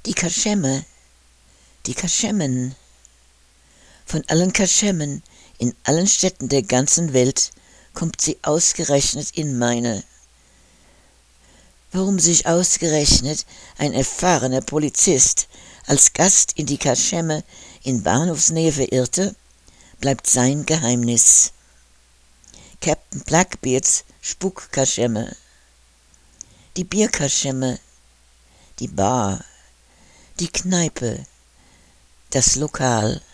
Die Kaschemme, die Kaschemmen. Von allen Kaschemmen in allen Städten der ganzen Welt kommt sie ausgerechnet in meine. Warum sich ausgerechnet ein erfahrener Polizist als Gast in die Kaschemme in Bahnhofsnähe verirrte, bleibt sein Geheimnis. Captain Blackbeards Spukkaschemme, die Bierkaschemme, die Bar, die Kneipe, das Lokal.